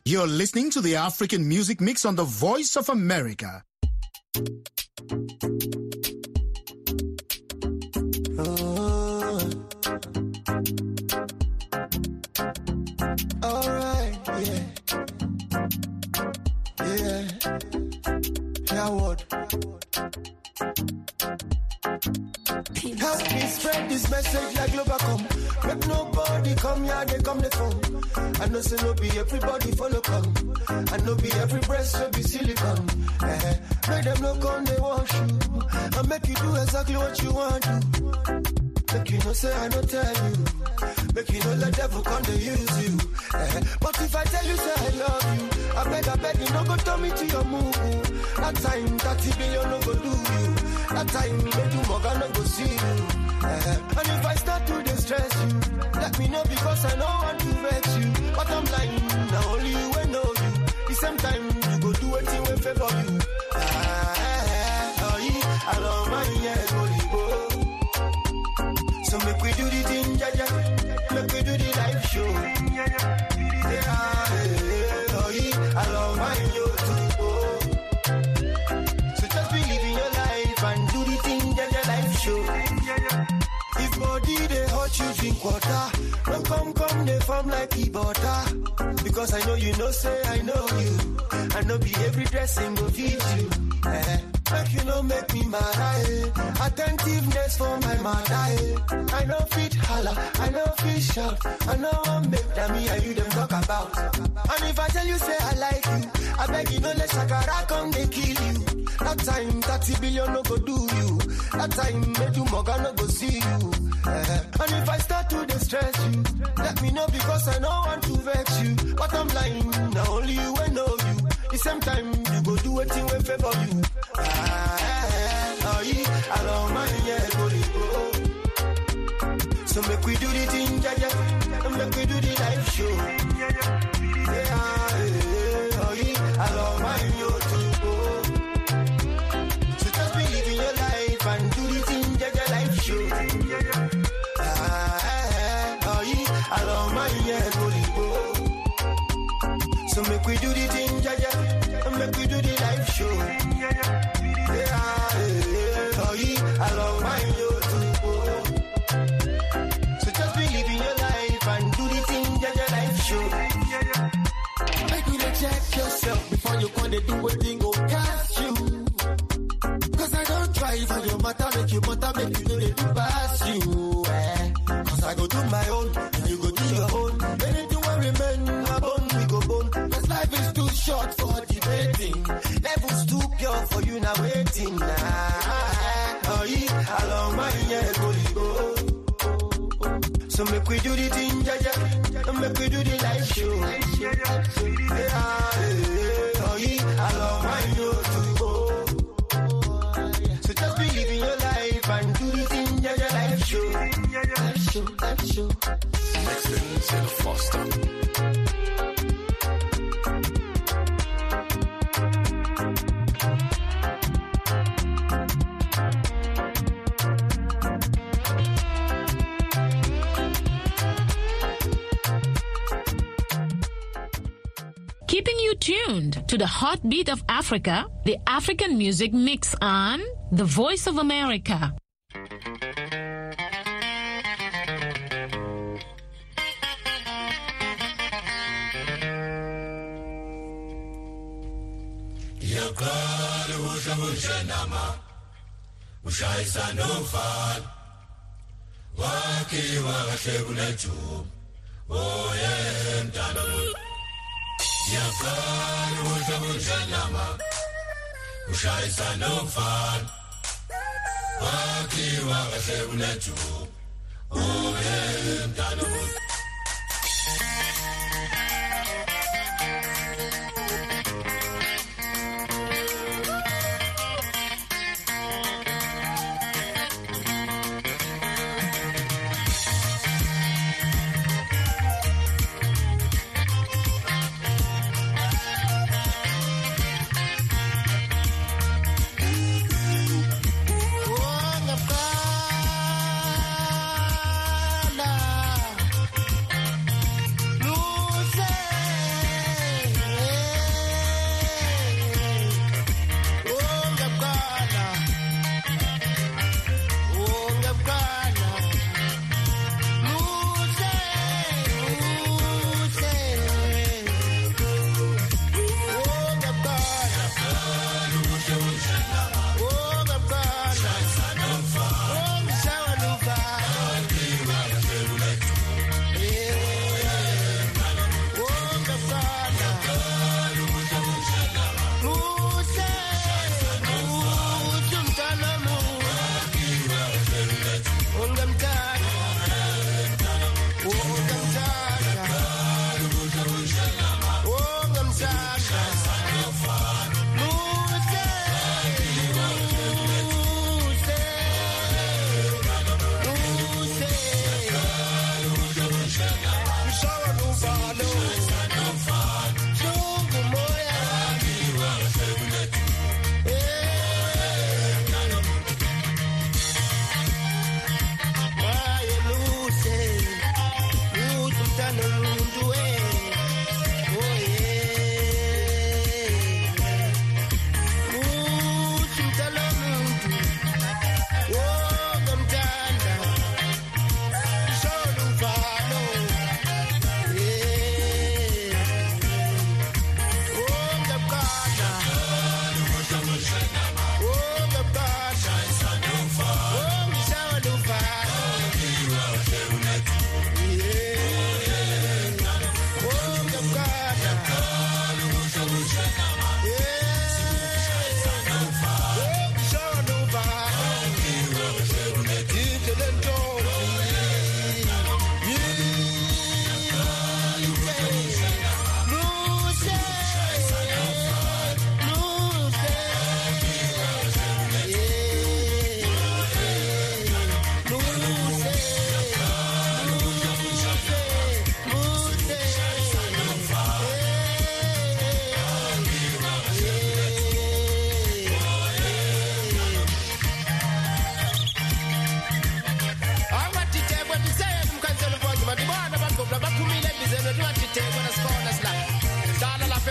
You're listening to the African Music Mix on the Voice of America. Alright, yeah. Howard. Help me spread this message like Globacom. Make nobody come here, they come the phone. I know say no be everybody follow come. I know be every breast will be silicone. Make them no come, they wash you. I make you do exactly what you want to. Make you know say I don't tell you. Make you know let devil come to use you. But if I tell you say I love you, I beg you no go tell me to your move. That time 30 billion no go do you. That time make you Morgan no go see you. And if I start to distress you, let me know because I know want to vex you. But I'm lying, now only you will know you. The same time you go do anything will favor you. I love my so make we do the thing, make we do the live show. I love my yo too. So just believe in your life and do the thing, live show. If body they hurt you, drink water. Don't come, they form like the butter. Because I know you know, say I know you. I know be every dressing will feed you. Make you know make me mad, attentiveness for my mother. I know fit holla, I know fit shout. I know I'm make that me and you them talk about. And if I tell you say I like you, I beg you no let Shakara come they kill you. That time 30 billion no go do you. That time make you Morgan no go see you. And if I start to distress you, let me know because I know want to vex you. But I'm lying, now only you will know you. The same time you go do a thing will favor you. I love my go. So make we do the thing, make we do the live show. I love my yo too. So just believe in your life and do the thing, live show. I love my go. So make we do the thing, make we do the live show. I love my yo too. So just believe in your life and do the thing that life show. Make you check yourself before you come to do a thing go cast you. Cause I don't try for your matter, make you know they do pass you. Cause I go do my own, and you go do your own. Anything will remain, my bone we go bone. Cause life is too short for debating. Levels too pure for you now waiting now. I love my go. So make we do the thing, make we do the live show. I love my yo too. So just believe in your life and do the thing, live show. Live show. Next thing is in Foster. Keeping you tuned to the heartbeat of Africa, the African Music Mix on The Voice of America. Ushayisa no fun. Waki wakahle uneju. Oye mtano.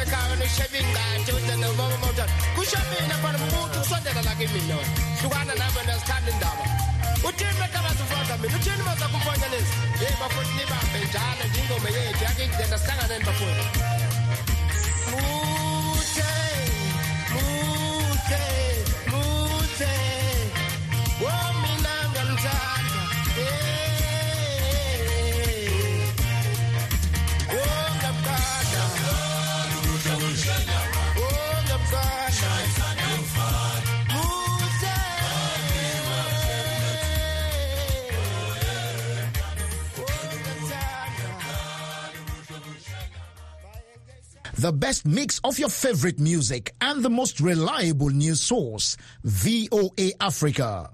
America, shaving that, children of our motor. Kushamin upon a mood to Sunday like a minnow. To one another standing down. What did make us in front of me? The gentleman of the companions. They were put me back and John and Jingo May, Jackie, then the Sanger and before. Mute, mute, mute. Woman, I'm tired. The best mix of your favorite music and the most reliable news source, VOA Africa.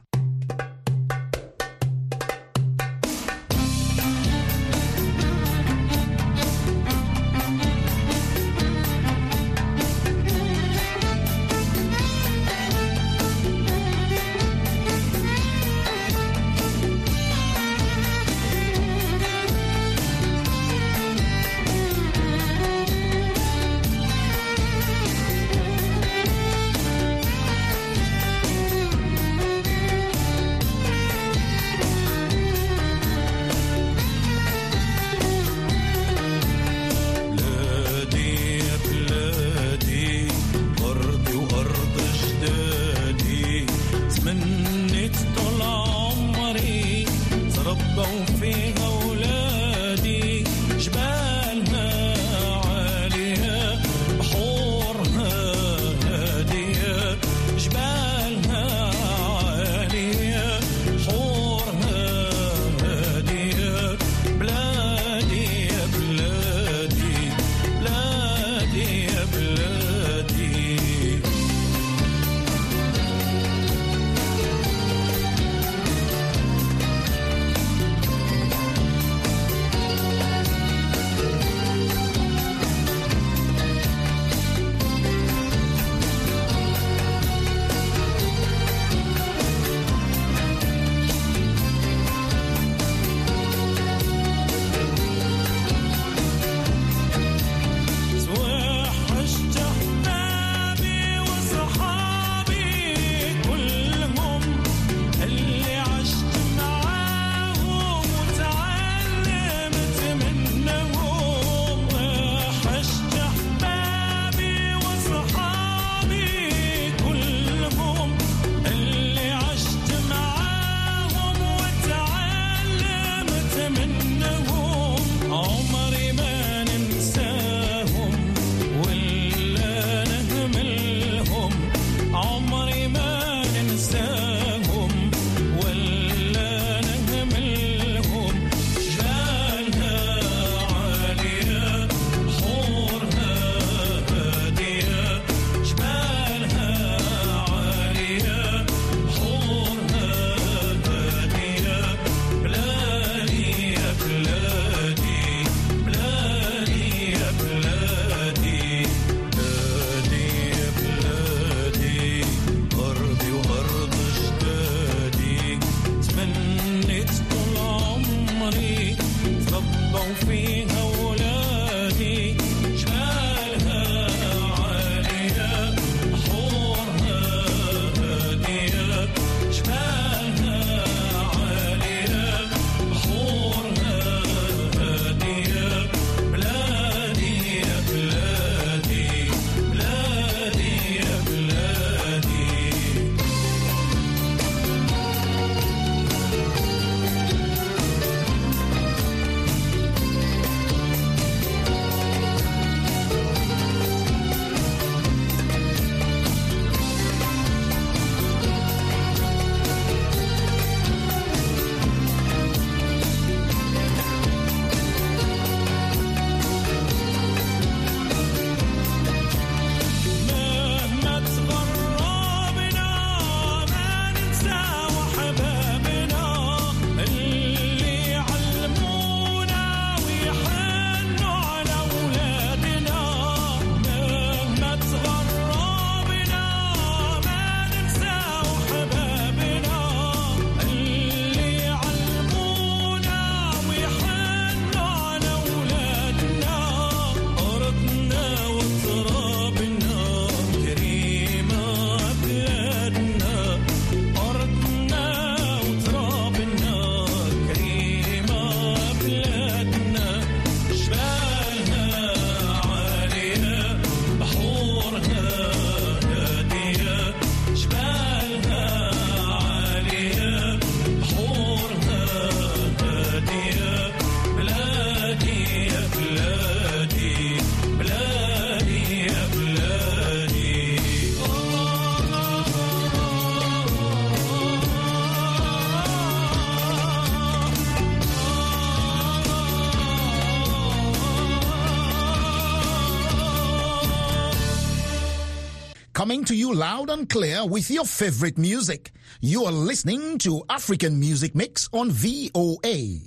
coming to you loud and clear with your favorite music. You are listening to African Music Mix on VOA.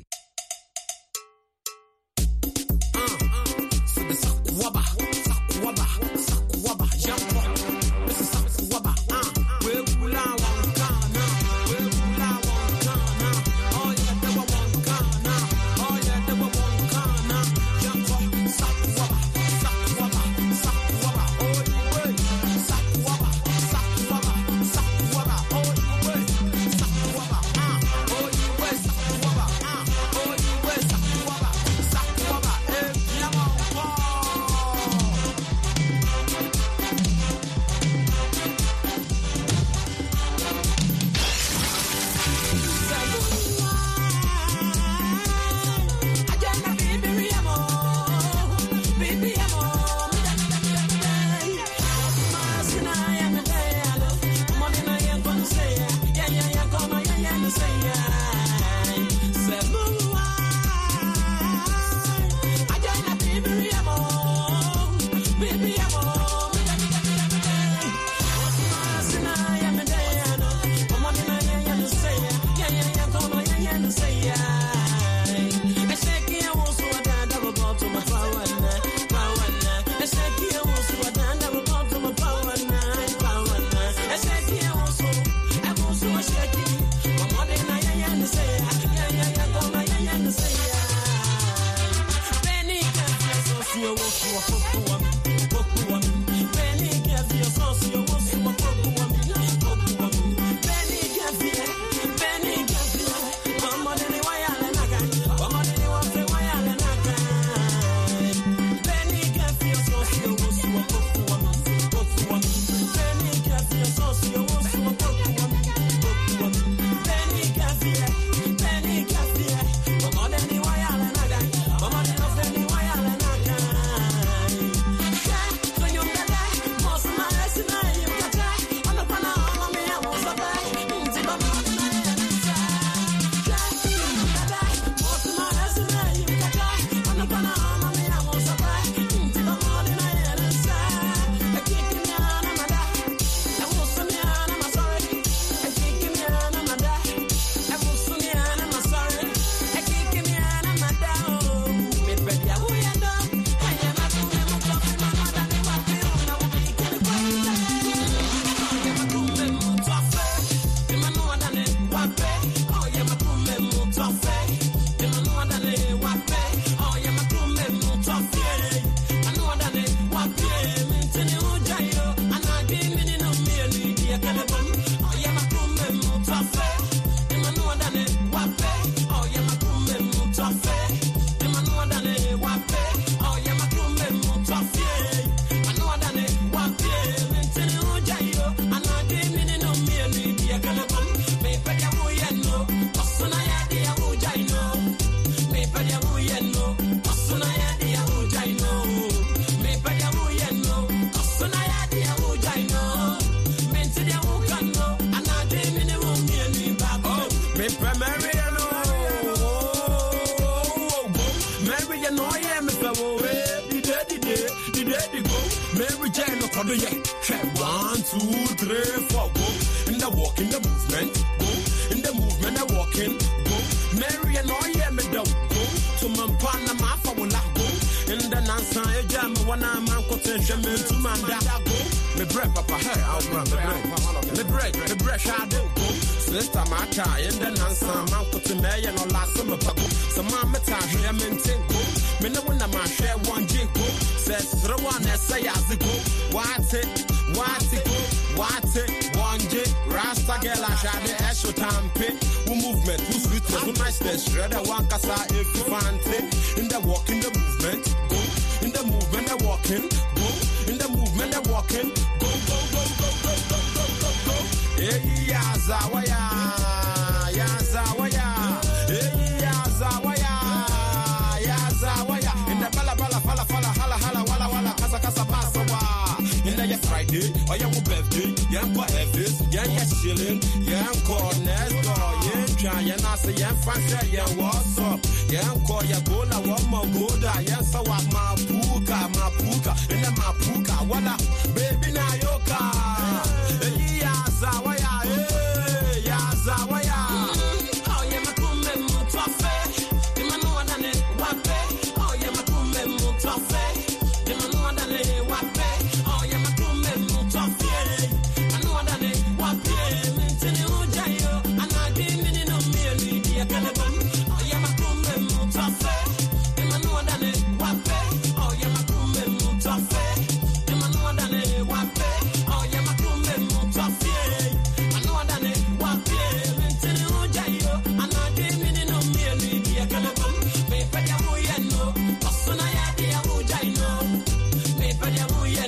Baby na yoka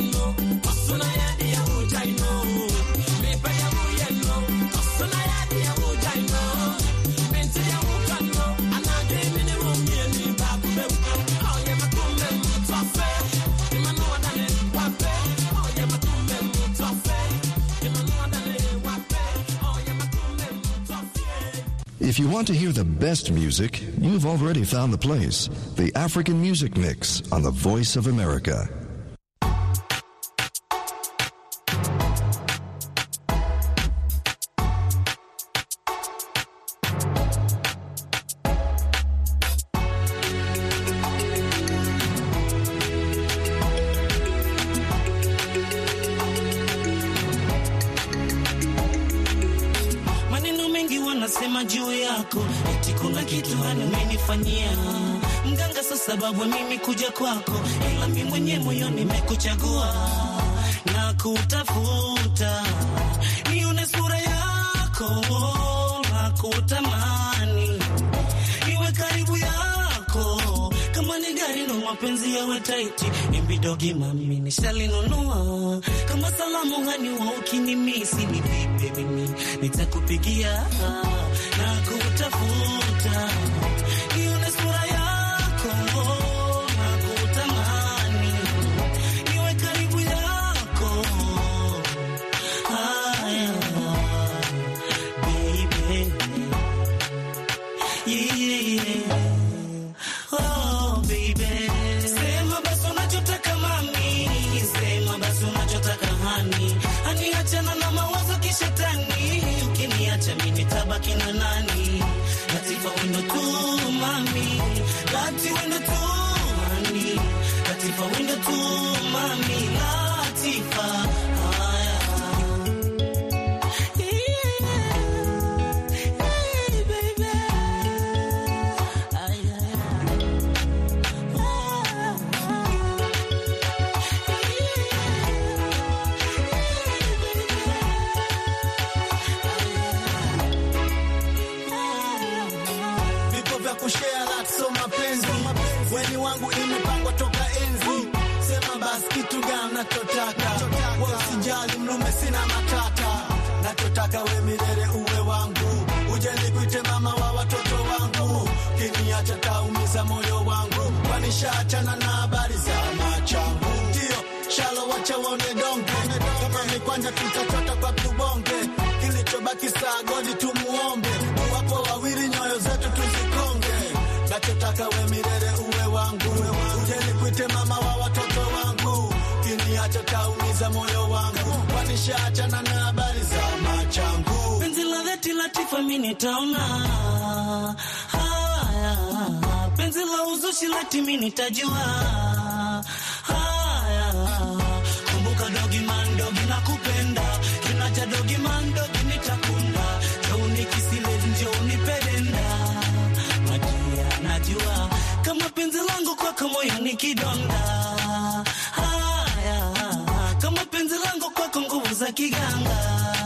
If you want to hear the best music, you've already found the place. The African Music Mix on the Voice of America. Sababu mimi kuja kwako, ila mimi mwenye moyo nimekuchagua na kutafuta, nione sura yako na kutamani, iwe karibu yako, kama ni gari ndo mapenzi yawe taiti, imbidogi mami nishalinunua, kama salamu hani wa ukinimisi ni vipi mimi nitakupigia na kutafuta, nione sura yako kina nani Latifa wendo tu mami Lati wendo tu mami Latifa wendo tu mami Latifa usijali mlume sina matata, nachotaka we milele uwe wangu, uje nikuite mama wa watoto wangu, kiniacha taumiza moyo wangu, kwani shaachana na habari za machangu, ndio shalo wacha waone donge, kama ni kwanja tutachota kwa tubonge, kilichobaki saa godi tumuombe, wapo wawili nyoyo zetu tuzikonge, nachotaka we milele uwe wangu, uje nikuite mama wa watoto wangu, kiniacha taumiza moyo wangu, kwani shaachana na habari za machangu, penzi la dhati Latifa mimi nitaona, penzi la uzushi lati mimi nitajua, kumbuka dogi man dogi nakupenda, kinaja dogi man dogi nitakunda, njoo kisile njoo nipenda, majia najua kama penzi langu kwako moyo ni kidonda, kama penzi langu kwako nguvu za kiganga,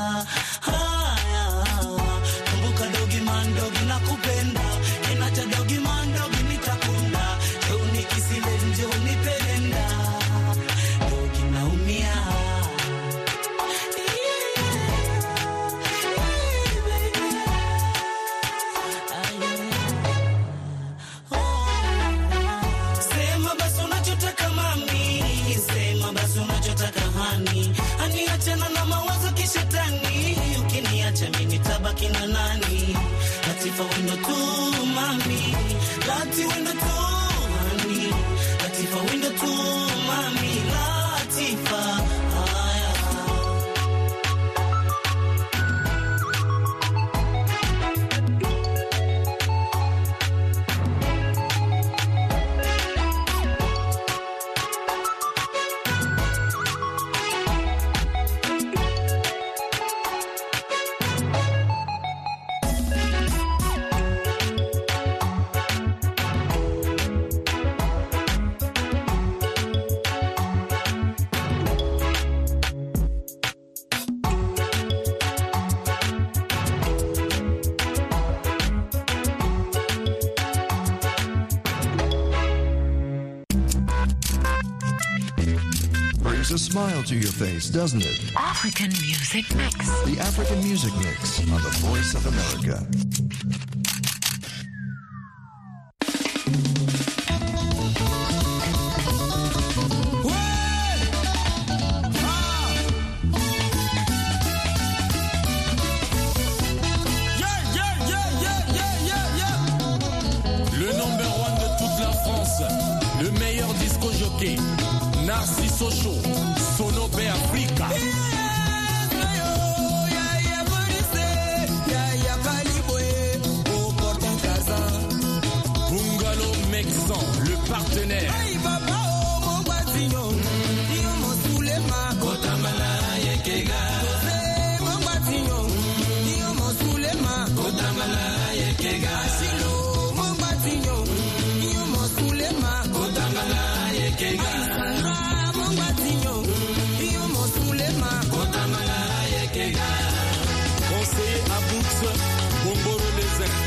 kumbuka dogi man dogi nakupenda, kinacha dogi man dogi nitakunda, njoo kisile njoo nipenda, dogi naumia. Sema basi unachotaka mami, sema basi unachotaka hani, aniachana na mawazo kishetani, ukiniacha mimi nitabaki na nani? Latifa wendo tu mami, Lati wendo tu mami, Latifa wendo tu mami, Latifa. smile to your face, doesn't it? African Music Mix. The African Music Mix on the Voice of America. Le meilleur disco jockey, Narciso Show, Sonobe Africa. Bungalow Mexan, le partenaire. Conseiller à Boots, Bomboro les airs.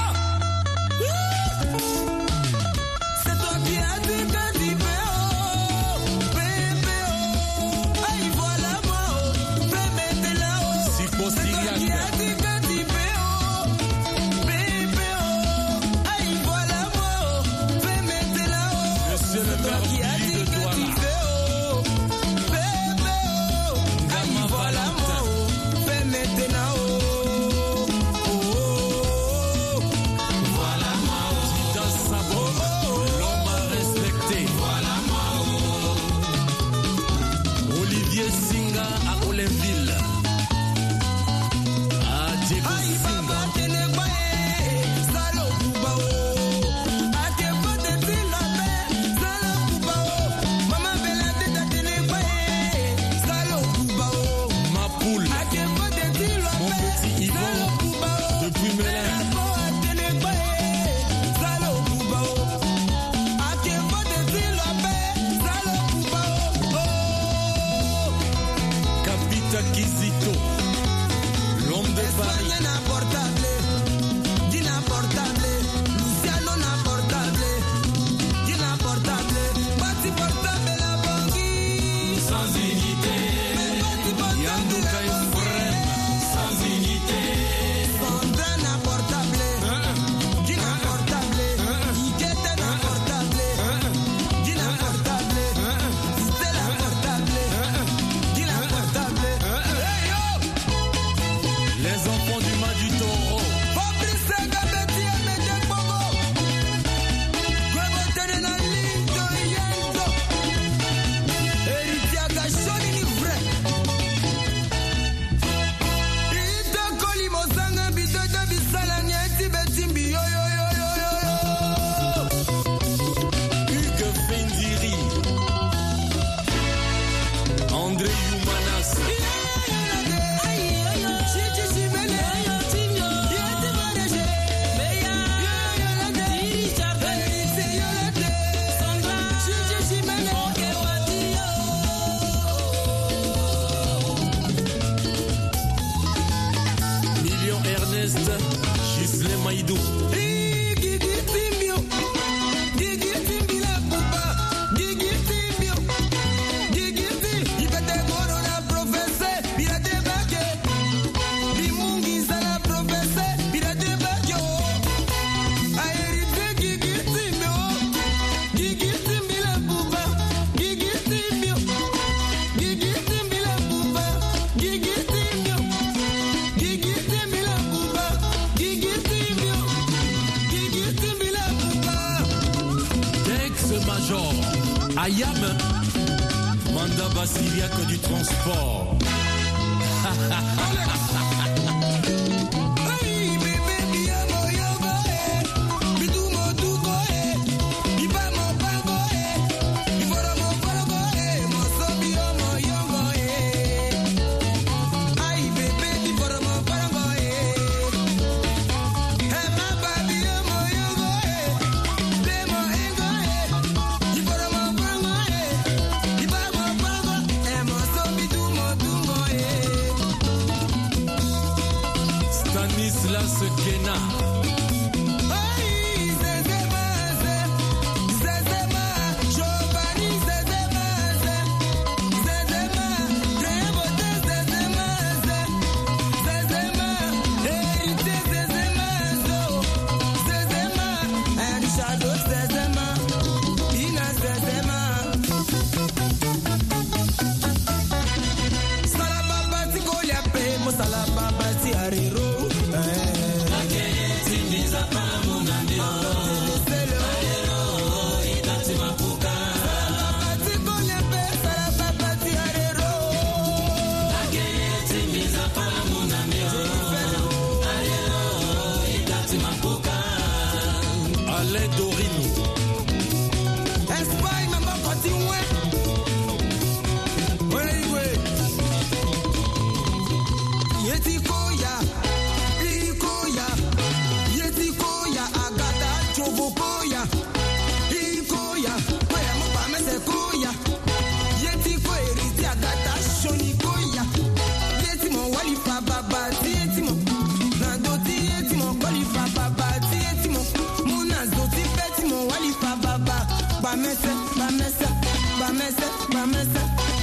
C'est toi qui as dit que tu veux, bébé, aïe voilà moi, fais mettre là-haut. C'est toi qui as dit que tu veux, bébé, aïe voilà moi, fais mettre là-haut. Monsieur le maire de Douala. Kizito, l'homme de Paris. Luciano n'importable, d'inimportable, Bati portable la banquille, Sans unité, Yanduka Efrem. sans unité, Sandra n'importable, d'inimportable, Ikete n'importable, d'inimportable, Stella portable, d'inimportable. Hey yo! Les enfants du Mas du Taureau. Fabrice Gabeti et Medek Bobo. Gwebo Tenena Lindo Yendo. Eritia Gashoni ni vrai. Ito Koli Mozanga Bido de Bisala Nyeti Betimbi yo yo yo yo yo yo. Hugues Fendiri. André Youmanas. Million Ernest. Gisle Maïdou. Major Ayam Manda Basiliac du transport.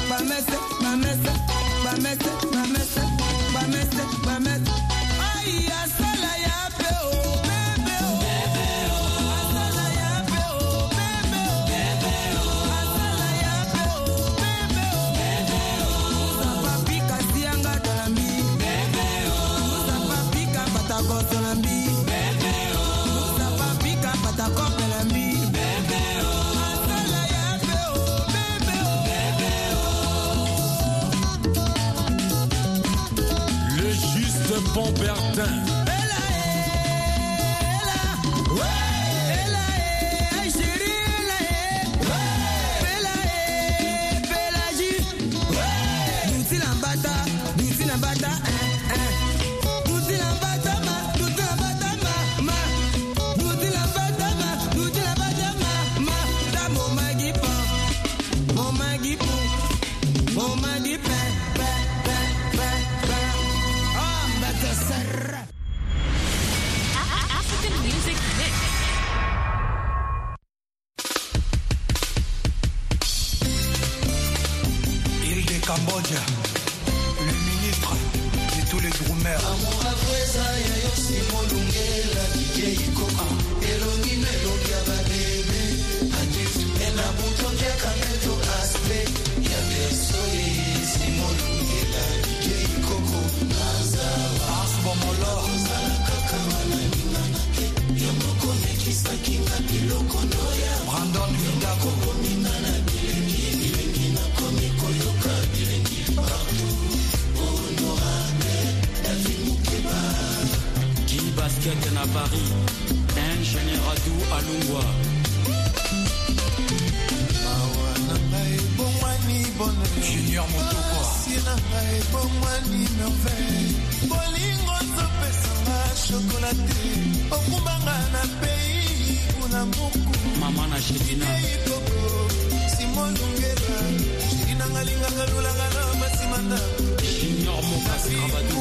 Bombertin. Cambodge, le ministre et tous les groomers. Brandon Mindako. Basket à Paris, ingénieur Adou Alungwa. Junior Motoko. Maman na Chedina. Junior Mokas Rabadou.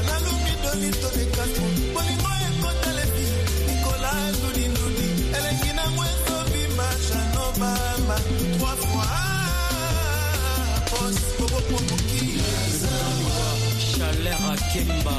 Chaleur à Kemba.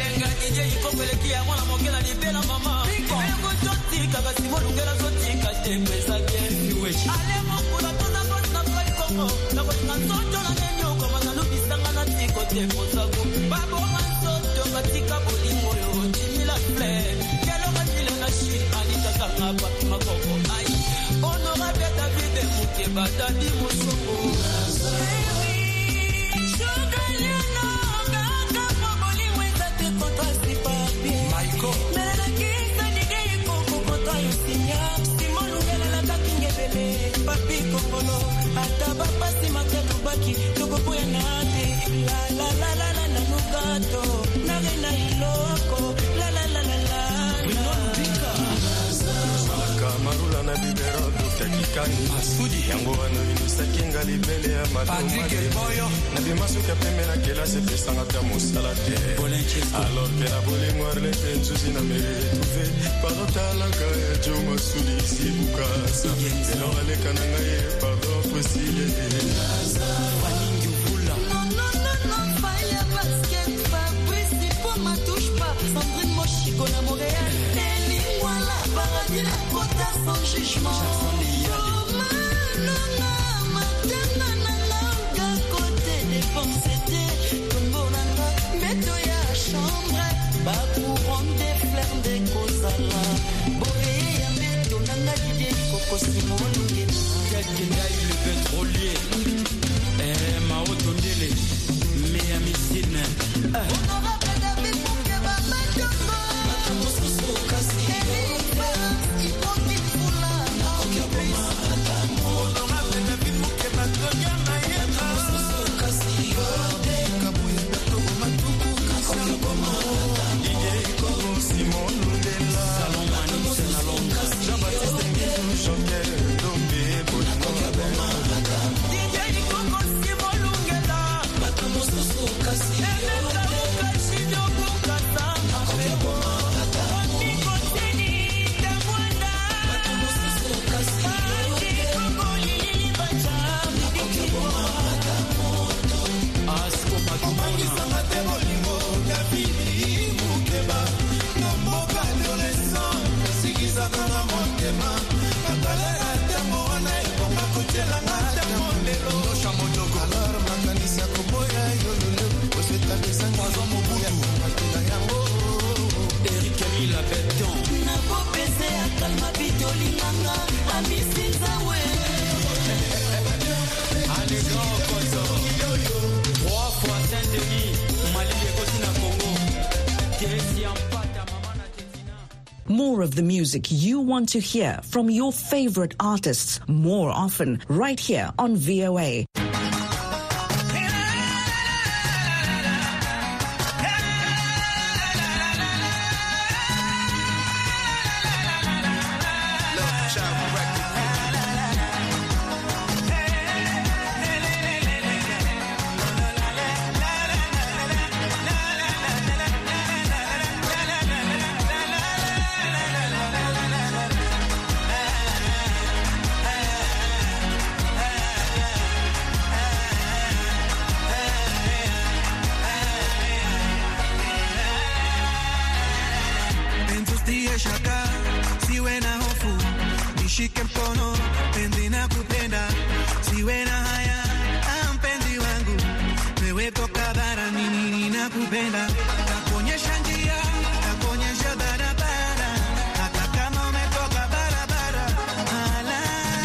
Yango wano inisaki nga libele ya matomade Nabi masuka peme na kela se pesanga ta mosala te Alors que la bolingo arlete nzuzi na mere retrouvé Pardon talaka ya jo masuli isi bukasa Elor aleka na nga ye pardon fosile Paningi Vula. Non, fire basket, Fabrice, pour ma touche pas Sandrine Mochico na Montréal Nelly, voilà, paradis, la côte sans jugement Le pétrolier, Mao Tondele, Miami Sydney. more of the music you want to hear from your favorite artists more often, right here on VOA. Nishike mkono, penzi na kupenda, siwe na haya, mpenzi wangu, wewe toka bara, mimi ninakupenda, takuonyesha njia, takuonyesha barabara, hata kama umetoka barabara, ala,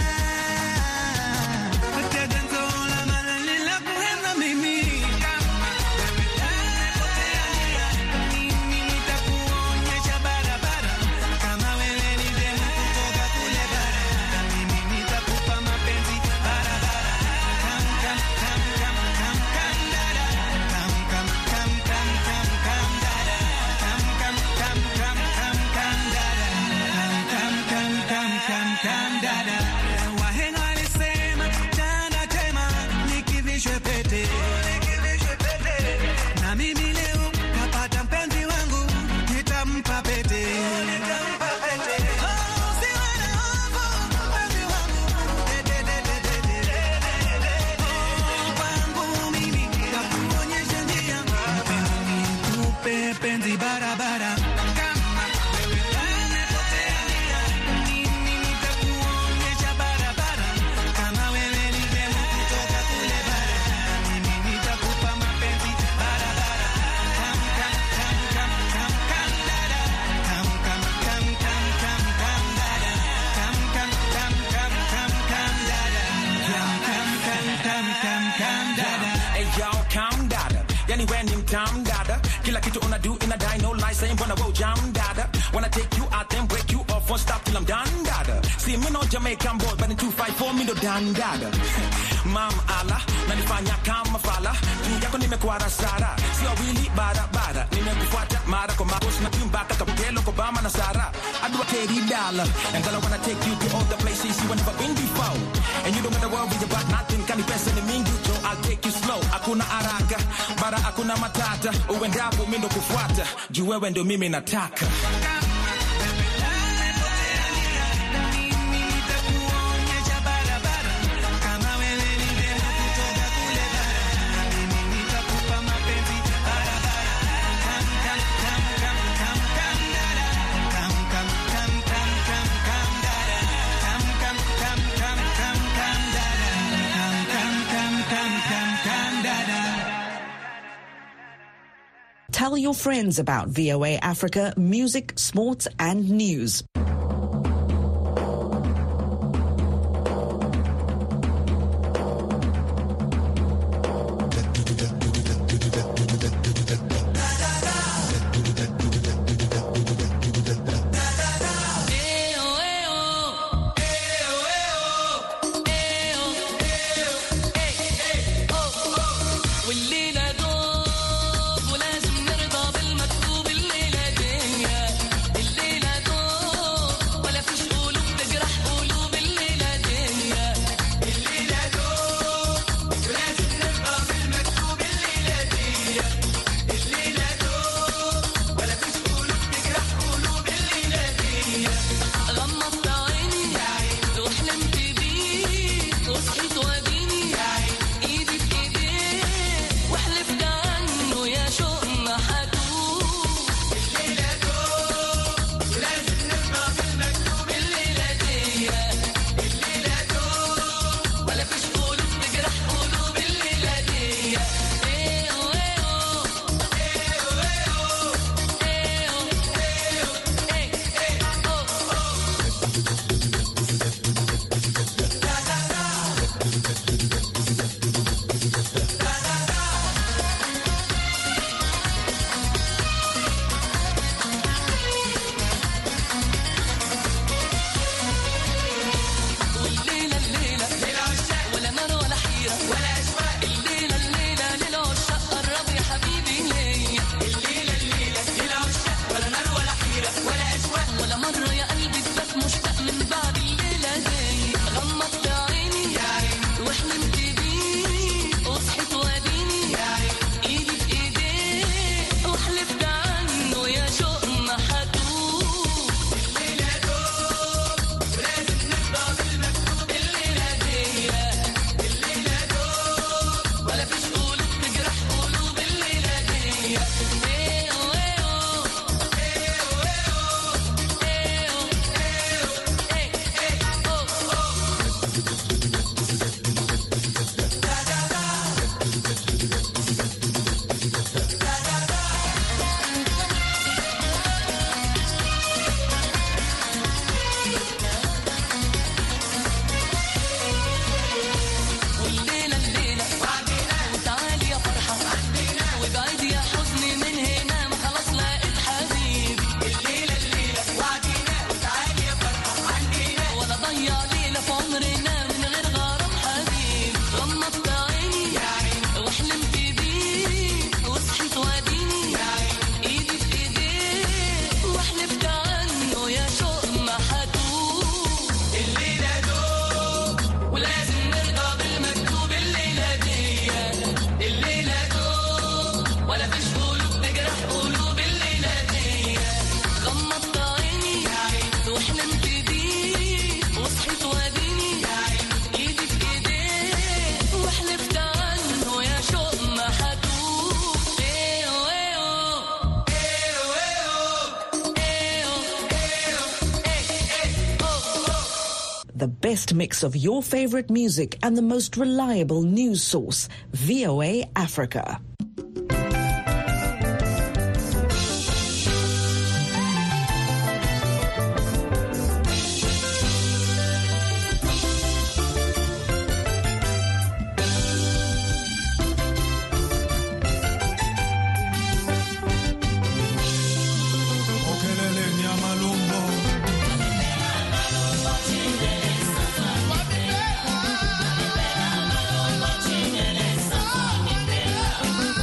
utega nzola mala nila kuhenda mimi, kama wewe umepotea njia, mimi nitakuonyesha barabara, kama wewe ni demu kutoka kule bara, mimi nitakupa mapenzi barabara, kam kam kam kam kam kam dada, kam kam kam kam kam kam dada, kam kam kam kam kam kam dada, kam kam kam kam kam dada. Wahenga walisema chanda chema nikivishwe pete, na mimi leo napata mpenzi wangu, nitampa pete. Penzi barabara, kama wewe umepotea njia, mimi nitakuonyesha barabara, kama wewe ni demu kutoka kule bara, mimi nitakupa mapenzi barabara, kam kam kam kam kam kam dada, kam kam kam kam kam kam dada, kam kam kam kam kam kam dada, kam kam kam kam kam dada. Hey y'all, calm dada, yani when him calm dada. Kila kitu una do in a die, no lie, saying wanna roll jam dada. Wanna take you out then break you off, won't stop till I'm done dada. See me no Jamaican boy, but in 254 me no done dada. Mam ala, nanifanya kama fala, juu yako nimekuwa sara, sio wili barabara, nimekufuata mara kwa mara, na kimbaka kapelo kwa Obama na Sara. I do a $30, and girl I wanna take you to all the places you never been before, and you don't gotta worry about nothing, kani pesa ni mingi jo, I'll take you slow, hakuna haraka, bara hakuna matata, uendapo mimi ndo kufuata, juu wewe ndo mimi nataka. Tell your friends about VOA Africa music, sports, and news. ولازم نرضى بالمكتوب الليلة دنيا، الليلة the best mix of your favorite music and the most reliable news source, VOA Africa. Bye.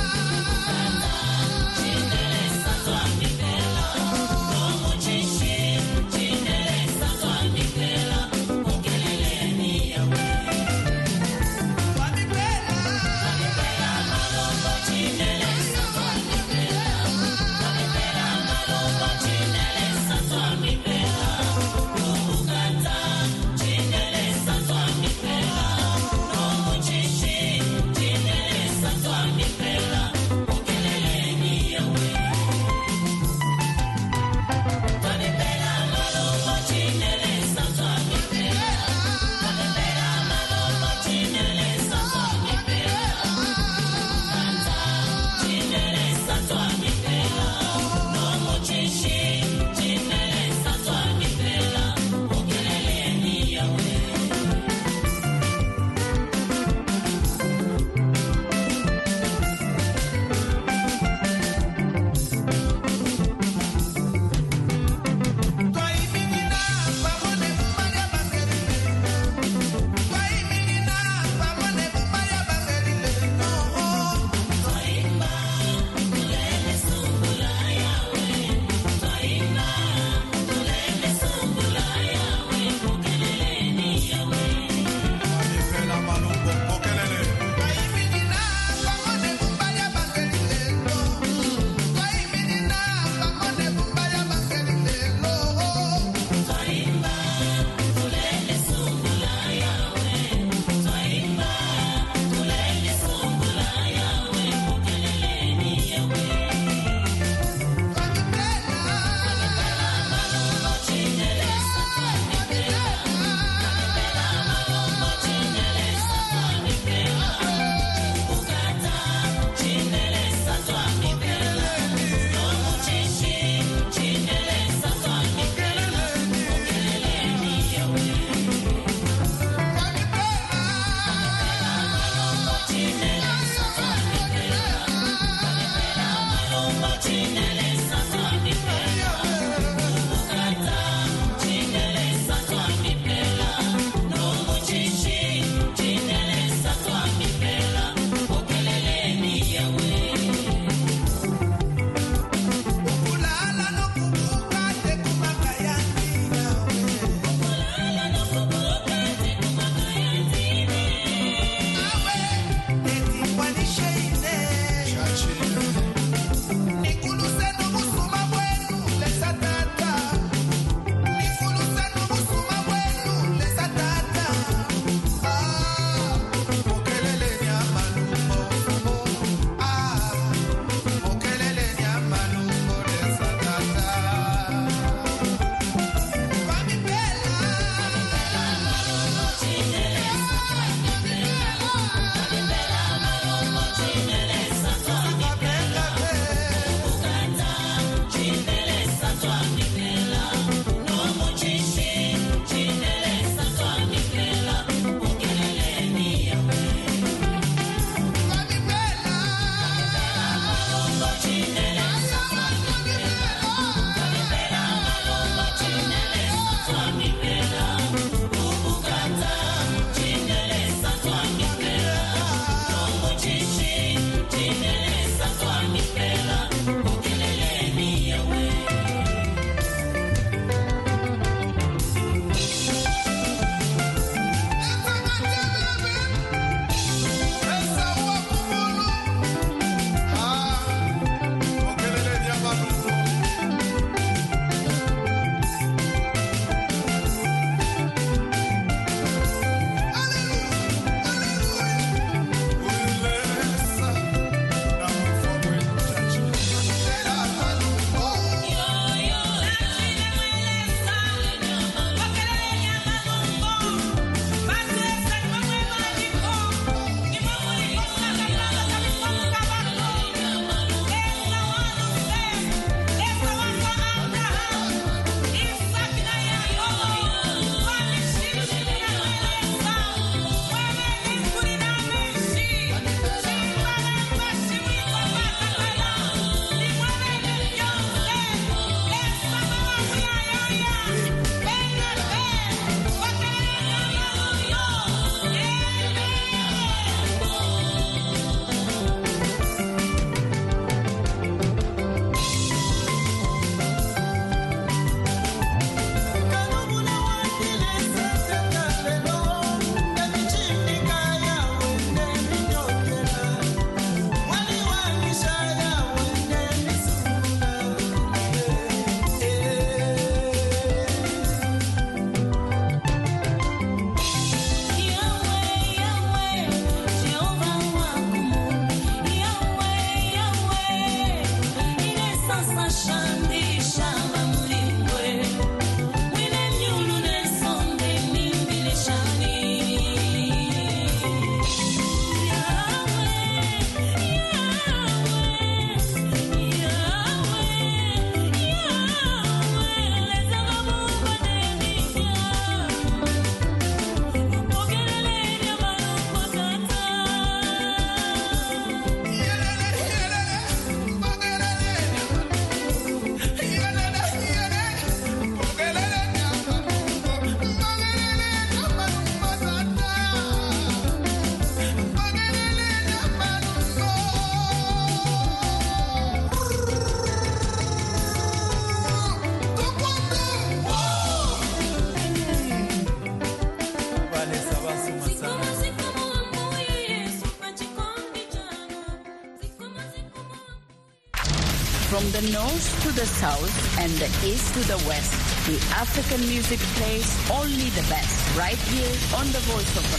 From the north to the south and the east to the west, the African music plays only the best right here on the Voice of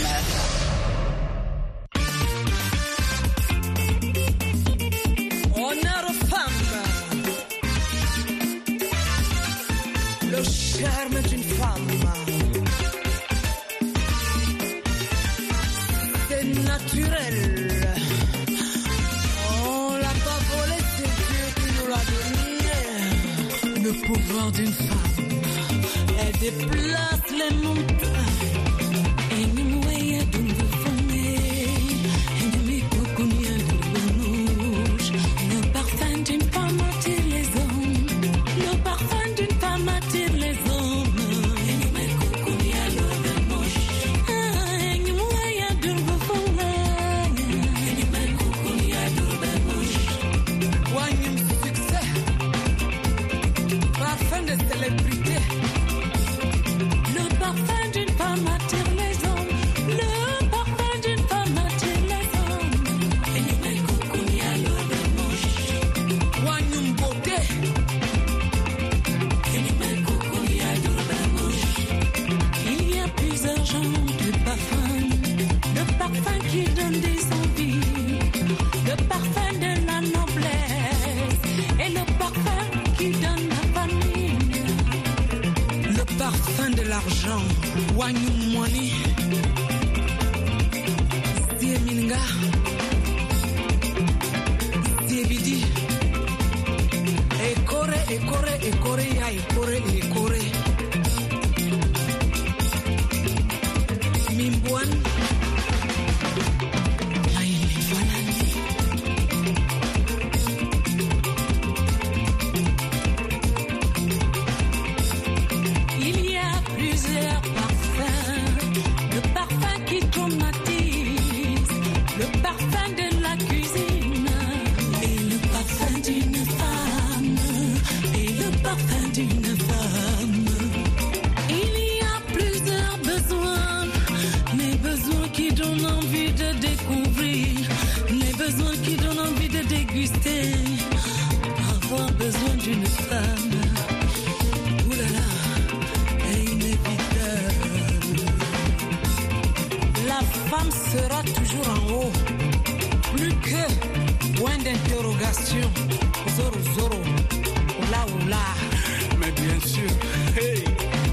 America. Honneur aux femmes. Le charme d'une femme. C'est naturel. On l'a pas volé, c'est Dieu qui nous l'a donné. Le pouvoir d'une femme, elle déplace les montagnes. Et nous voyons d'où nous venons. Et nous m'écoutons de rouge. Le parfum d'une femme attire les hommes. Le parfum d'une femme attire les hommes. Et nous m'écoutons de rouge. Et nous voyons d'où nous venons. Et nous m'écoutons de rouge. Voyons succès. Parfum de célébrité. Le parfum d'une femme attire les hommes. Le parfum d'une femme attire les hommes. Et nous m'écoutons de rouge. Voyons beauté. Et nous m'écoutons de rouge. Il y a plusieurs genres de parfums. Le parfum qui donne des envies. Le parfum de la noblesse. Et le parfum qui donne la famille. Le parfum de l'argent. Wanyum money. Sieminga. Siebidi. Ekore, ekore, ekore, ya ekore, ekore. Mimbuan. Il y a plusieurs parfums. Le parfum qui traumatise. Le parfum de la cuisine. Et le parfum d'une femme. Et le parfum d'une femme. Il y a plusieurs besoins. Les besoins qui donnent envie de découvrir. Les besoins qui donnent envie de déguster. Avoir besoin d'une femme. Ouh là là, est inévitable. La femme sera toujours en haut. Plus que point d'interrogation. Zoro, zoro. Oula, oula. Mais bien sûr, hey,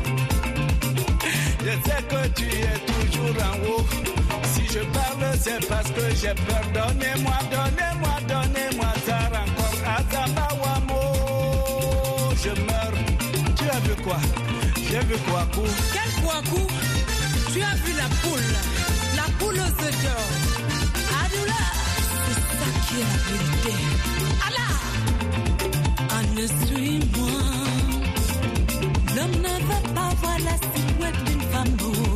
je sais que tu es toujours en haut. Si je parle, c'est parce que j'ai peur. Donnez-moi, donnez-moi, donnez-moi ça encore. Azabawamo, je meurs. Tu as vu quoi? J'ai vu Kouakou. Quel Kouakou? Tu as vu la poule? La poule aux œufs d'or. Adoula, c'est ça qui est la vérité. Allah! Anne, suis-moi. L'homme ne veut pas voir la silhouette d'une femme.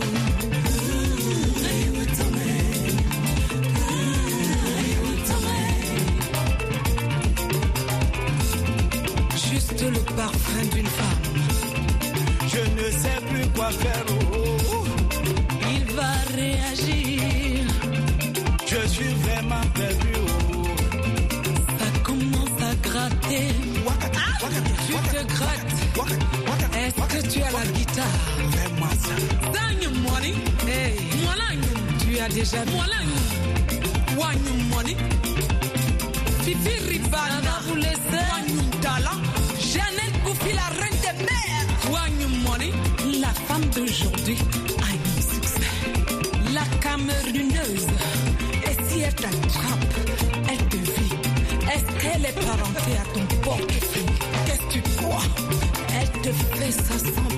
Juste le parfum d'une femme. Je ne sais plus quoi faire. Oh. Il va réagir. Je suis vraiment perdu. Oh. Ça commence à gratter. Tu te grattes. Est-ce que tu as la guitare? Fais-moi ça. Danyum money. Hey. Tu as déjà vu. Wanyum money. Fifi Ribana. Vous laissez. Wanyum talent. Janelle Koufi, la reine des mers. Wanyum money. La femme d'aujourd'hui a eu succès. La camerounaise. Et si elle t'attrape, elle te vit. Est-ce qu'elle est parentée à ton portefeuille? Qu'est-ce que tu crois? Elle te fait ça sans